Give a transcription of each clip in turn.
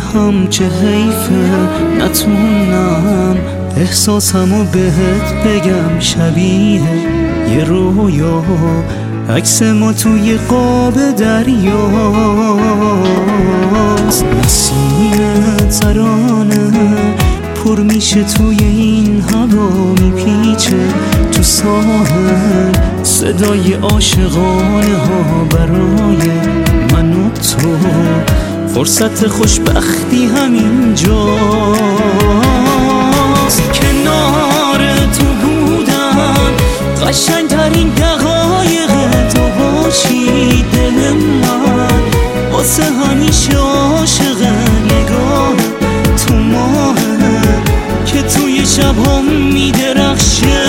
هم چه حیفه نتونم احساسمو بهت بگم. شبیه یه رویا عکس ما توی قاب دریاست. نسیم ترانه پر میشه توی این هوا، میپیچه تو ساحل صدای عاشقانه ها برای من و تو. فرصت خوشبختی همینجاست، کنار تو بودم قشنگترین دقایق تو باشی. دل من واسه همیشه عاشق نگاه تو ماهه که توی شبها میدرخشه.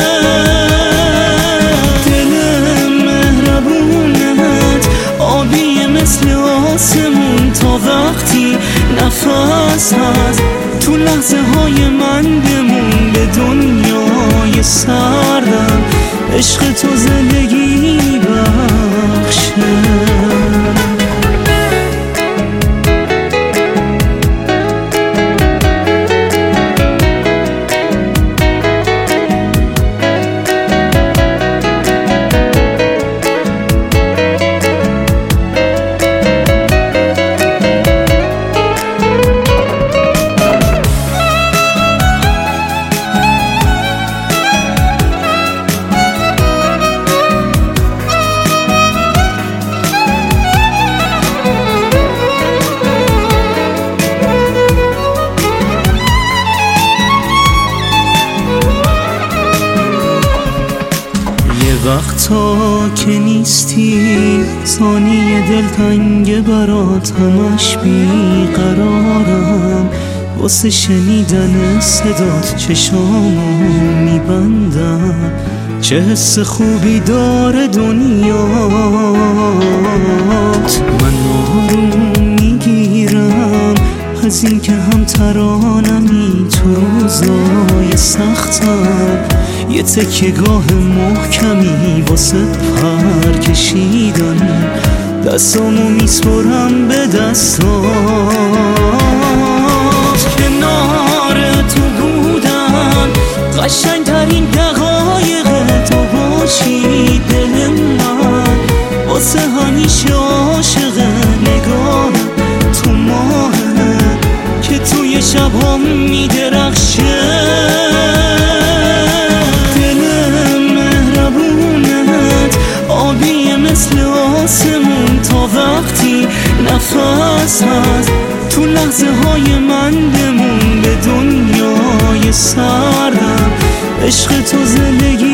دل مهربونت آبیه مثل آسمون، تا وقتی نفس هست تو لحظه های من بمون. به دنیای سردم عشق تو زندگی بخشه. وقتا که نیستی ثانیه دلتنگ برات، همش بیقرارم واسه شنیدن صدات. چشامو میبندم چه حس خوبی داره دنیات. من آروم میگیرم از این که هم ترانمی تو روزای سختم. یه تکیه‌گاه محکمی واسه پر کشیدن، دستامو میسپرم به دستات. کنار تو بودم قشنگترین دقایق تو باشی. دل من واسه همیشه عاشق نگاه تو ماهه که توی شبها میدرخشه. مثل آسمون تا وقتی نفس هست تو لحظه های من بمون. به دنیای سردم عشق تو زندگی